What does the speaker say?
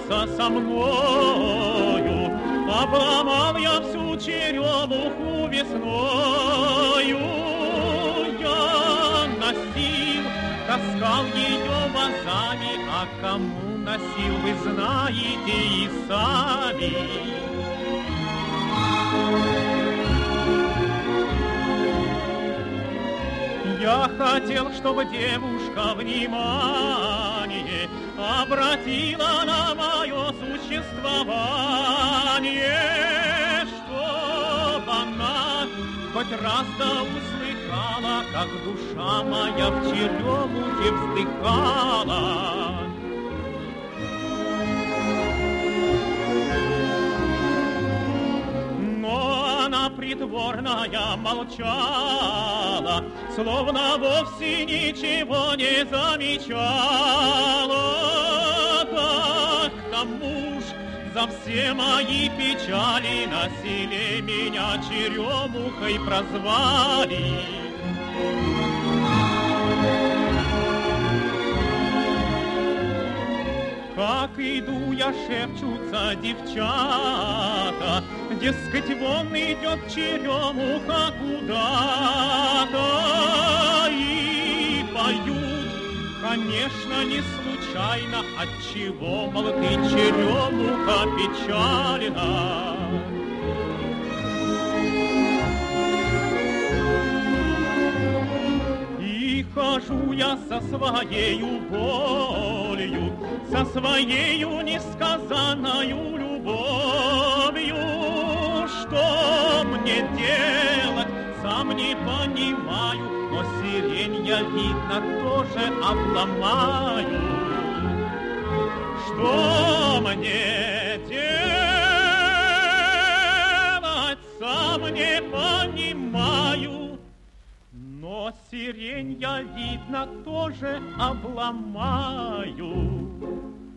расстаться со мною. Обломал я всю черемуху весною. Я носил, таскал ее вазами, а кому носил, вы знаете и сами. Я хотел, чтобы девушка внимание обратила на мое существование, чтоб она хоть раз да услыхала, как душа моя в черемухе вздыхала. Притворная молчала, словно вовсе ничего не замечала. Так-то муж за все мои печали на селе меня черемухой прозвали. Как иду я, шепчутся девчата, дескать, вон идет черемуха куда-то. И поют, конечно, не случайно, отчего, мол, ты, черемуха, печальна. И хожу я со своею болью, со своею несказанною любовью. Что мне делать, сам не понимаю, но сирень я, видно, тоже обломаю. Что мне делать, сам не понимаю, но сирень я, видно, тоже обломаю.